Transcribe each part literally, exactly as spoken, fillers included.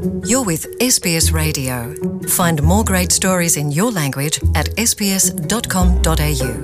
You're with S B S Radio. Find more great stories in your language at s b s dot com dot a u.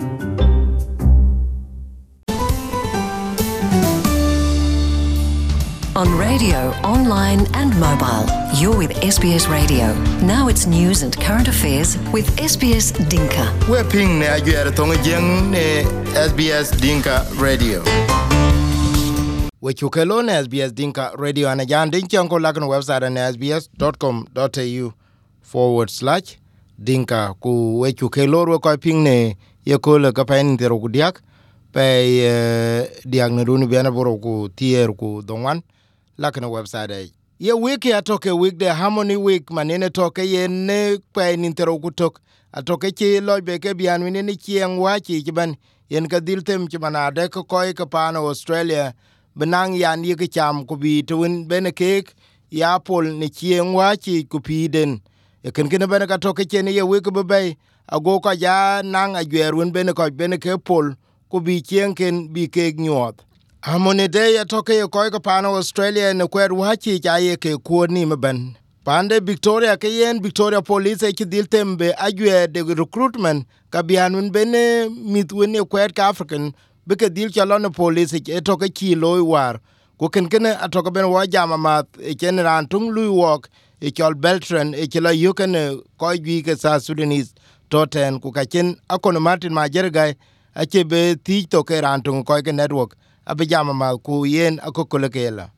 On radio, online and mobile, you're with S B S Radio. Now it's news and current affairs with S B S Dinka. We're ping ne ajuere tonga jeng ne S B S Dinka Radio. We chukelo ne S B S Dinka Radio and ajan dinki anko lakan website and s b s dot com dot a u forward slash dinka ku we chukelo ro ko ping ne yekola ka pen tero ku diak pe diak ne dunu bena boro ku tier ku donwan lakan website ai ye week ya toke week the harmony week manene toke ye ne pe ni tero ku tok atoke chi lobe ke bian wini ni chieng wachi kiban yen ka diltem ki manade ko koy ka pano Australia benang yan ye ke cham ku bi tuin bene kek ya pol ni chieng wachi ku piden e ken ken bene ka toke chen ye week be bay ago ka ja nang agwerun bene ko bene ke pol ku bi chieng ken bi kek nyot harmony day ya toke ye koy ka pano Australia ne kwed wachi ja ye ke ko ni meben pande Victoria ke yen Victoria Police e kidil tembe agwe de recruitment ka bianun bene mitwen e kwed ka African beke dil chalon police e toke chi loy war ko ken ken atoka ben wa jama mat e ken ran tung lui walk e chol Beltran e chela yuken ko gi ke sa Sudanese toten ku ka ken akon Martin Majergai a che be ti to ke ran tung ko ke network abe jama ma ku yen akokole kela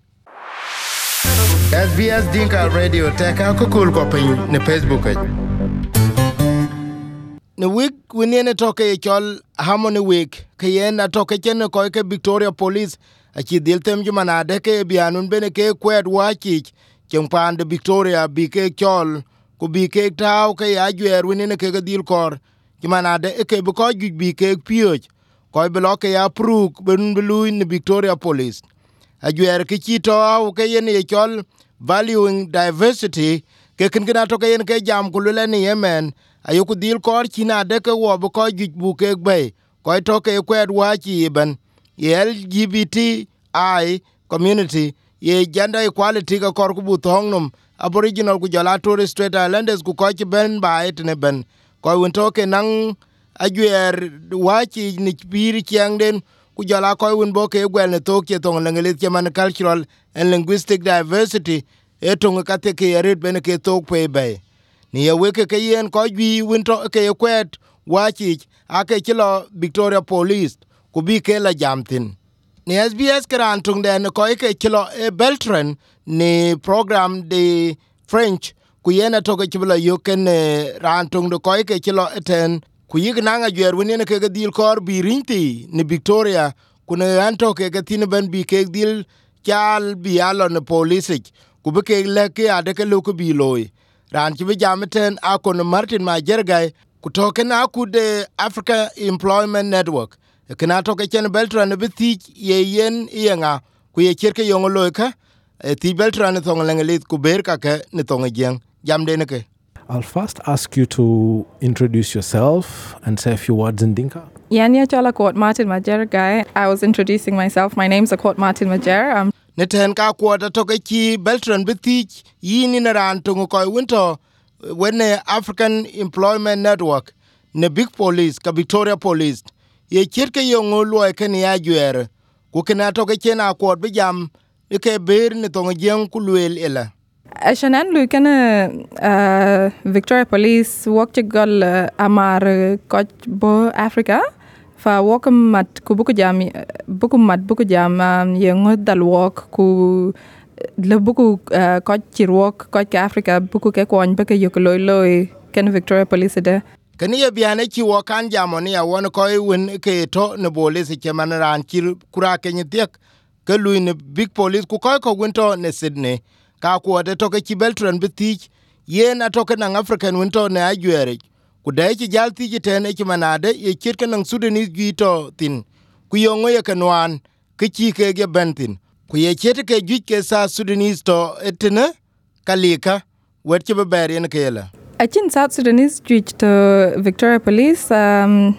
S B S Dinka Radio teka kokul ko pin ne Facebook e ne week winene toke e chol harmony week ke yen atoke chen ko ke Victoria Police a chi diltem jumanade ke bianun bene ke kwed wachi chempande Victoria bi ke chol ku bi ke taw ke agwer winene ke dil kor jumanade e ke ko bi ke pioj ko bloke ya pruk ben belu in Victoria Police agwer ke chi to ke yen e chol valuing diversity ke kin gina toke yen ke jam kulule ni Yemen ayoku dil kor china de ke wo ko bu ke bay ko toke kwed wachi ben L G B T I community ye gender equality ka kor ku bu thongnum aboriginal ku jala Torres Strait Islanders ku ko ben ba etne ben ko won toke nang agwer wachi ni pir chiangden ku jala ko won bo ke gwel ne toke tong lengelit chaman cultural and linguistic diversity etong ka te ke red ben ke tok pe bay ni ye weke ke yen ko bi winto ke kwet wachi ake kilo Victoria Police ku bi ke la jamtin ni S B S kran tung den ko ke kilo e Beltran ni program de French ku yena to ke kilo yoken ran tung de ko ke kilo eten ku yigna nga gyer woni ke dil kor bi rinti ni Victoria ku ne anto ke ke tin ben bi ke dil chal bi alo ne police ku be ke le ke ade ke lu ku bi loy ran ci bi jamten akon Martin Majergai ku token akude Africa Employment Network kana toke chen Beltran bi ti ye yen yenga ku ye cherke yongo loika ti Beltran thong lengelit ku ber ka ke ni thong jeng jamde ne ke. I'll first ask you to introduce yourself and say a few words in Dinka. Yanya Chala Court Martin Majergai. I was introducing myself. My name's Court Martin Majer. I'm Neten ka kwota toke chi Beltran bi ti yini na ran tung ko winto when African Employment Network ne big police ka Victoria Police ye chirke yongo lo ke ni agwer ku kana toke chena kwot bi jam ke ber ni tong jeng ku luel ela Ashanan Lukana uh, Victoria Police walk gol uh, amar coach bo Africa fa walk mat ku buku jam buku mat buku jam um, yengo dal walk ku le buku uh, coach chirwalk coach Africa buku ke kwon be ke yokoloy loy ken Victoria Police de kani ye biane chi wo kan jamoni ya won ko win ke to ne bole se ke manran kir kura ke nytek ke lu ne big police ku ko ko winto ne Sydney ka ko de to ke chi Beltran bitich ye na to ke na African winto ne agwere ku de chi jalti ji ten e chi manade ye kir ke na Sudanese gito tin ku yongo ye kanwan ke chi ke ge bentin ku ye chete ke ju ke sa Sudanese to etene kalika wet chi be ber yen ke la I think South Sudanese reached to Victoria Police. Um,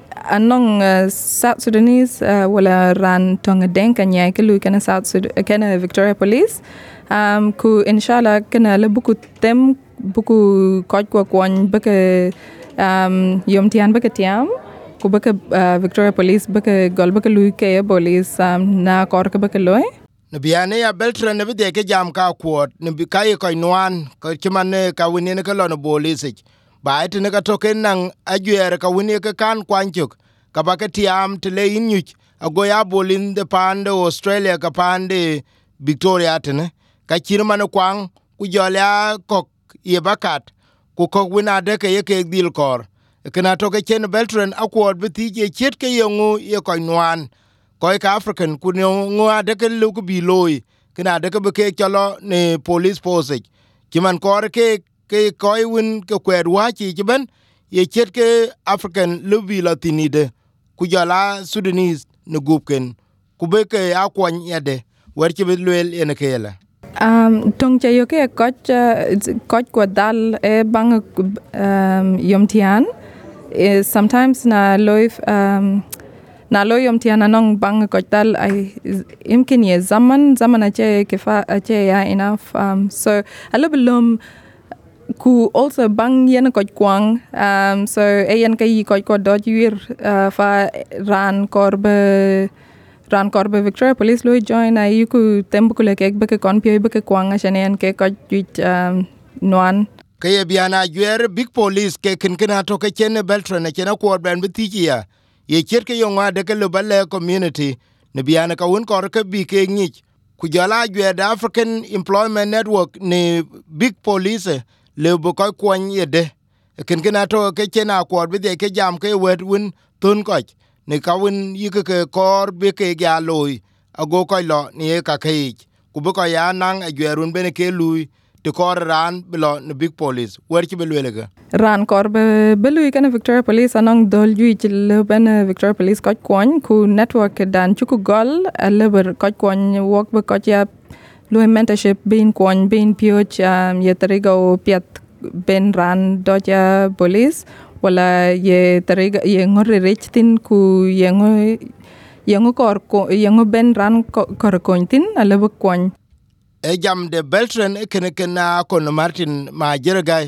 anong uh, South Sudanese uh, wala ran tonga denk anya ke lu kana South Sud kana Victoria Police um ku inshallah kana le buku tem buku koj kwa kwany beke um yom tian beke tiam ku beke uh, Victoria Police beke gol beke lui ke police um, na kor ke beke loy ne biane ya Beltran ne bide ke jam ka kwot ne bi kai ko nwan ko chiman ka wini ne ka lon police ba ite ne ka token nang ajuer ka wini ka kan kwanchuk ka ba ke tiam te le inyuch ago ya bolin de pande Australia ka pande Victoria tene ka chirman kwang ku jolya kok ye bakat ku kok wina de ke ye ke dil kor kana to ke chen Beltran akwot bi ti je chet ke yongu ye ko nwan ko ka African ku ngo de ke lu ku bi loy kana de ke be ke chalo ne police force kiman kor ke ke ko win ke kwed wa chi ben ye chet ke African lu bi latinide ku jala Sudanese ne gupken ku be ke akwon yade wer chi be lwel ene ke la um tong che yo ke koch koch kwa dal e bang um yom tian is sometimes na loy um na loy yom tian anong bang koch dal ai imkin ye zaman zaman ache ke fa ache ya enough um so a little lum ku also bang yen koch kwang um so e yen kai koch ko dot yir uh, fa ran korbe ran korbe Victoria Police lo join ai ku tembu kule ke be ke kon pio be ke kwang shanen ke ko juit um, nuan ke ye biana gwer big police ke kin kina to ke chen Beltran ke na ko ben bitija ye cher ke yonga de ke lo balle community ne biana ka un kor ke bi ke ngich ku jala gwer the African Employment Network ne big police le bo ko kwon ye de kin kina to ke chen a ko bi de ke jam ke wet un tun ko ne kawin yike ke kor be ke ga loy ago ko lo ni ka ke ku be ko ya nang agwerun bene ke lui de kor ran belo ne big police wer ci be lwelege ran kor be be lui kana Victoria Police anong dol ju ci le ben Victoria Police ko kwon ku network dan ci ku gol le ber ko kwon wok be ko ya lui mentorship bin kwon bin pio cham ye trigo piat ben ran do ja police wala ye tariga ye ngore rechtin ku ye ngo ye ngo kor ko ye ngo ben ran kor kontin ale bu kwon e jam de Beltran ken ken na kon Martin ma jergay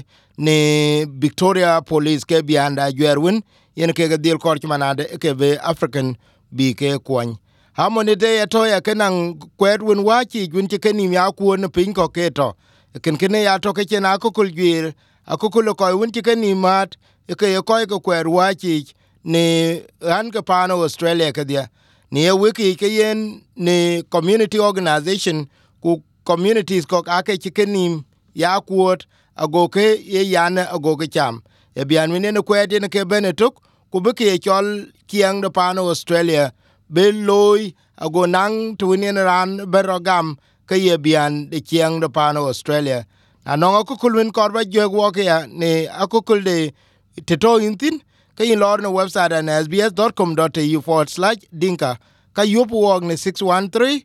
ne Victoria Police ke bianda gwerwin yen ke ga dil kor manade ke be African bi ke kwon hamone de to ya kenan kwedwin wachi gun ti kenim ya ku ne pin ko keto ken ken ya to ke na ko kul gwir akukul ko win ti kenim mat ke ye koy ko kwer wachi ne ran ke pano Australia ke dia ne wiki ke yen ne community organization ku communities ko ake chikenim ya kuot ago ke ye yana ago ke cham e bian wine ne kwede ne ke benetuk ku be ke chol kiang de pano Australia be loy ago nang tu ne ran berogam ke ye bian de kiang de pano Australia anong akukul win korba jog wo ke ya ne akukul de Tito intin ka yin lor na website an s b s dot com dot a u forward slash dinka ka yup wog ne six one three,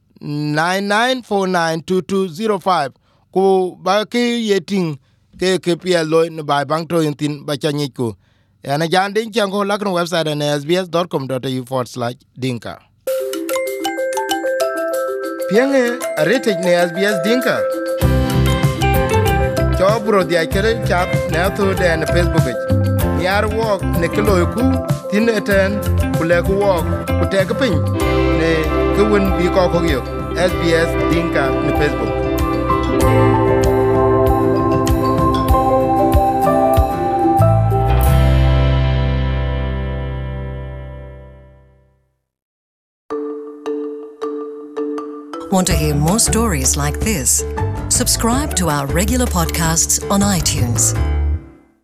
nine nine four nine, two two zero five ku ba ki yeting ke ke pia lo ne ba bang to intin ba chanyi ku ana jan din chango lak na website an s b s dot com dot a u forward slash dinka pienge arete ne S B S dinka Chobro dia kere chat na to de na Facebook yar walk ne kilo ku tin eten kule ku walk ku te ka pin ne ku won bi ko ko yo S B S dinka na Facebook Want to hear more stories like this? Subscribe to our regular podcasts on iTunes.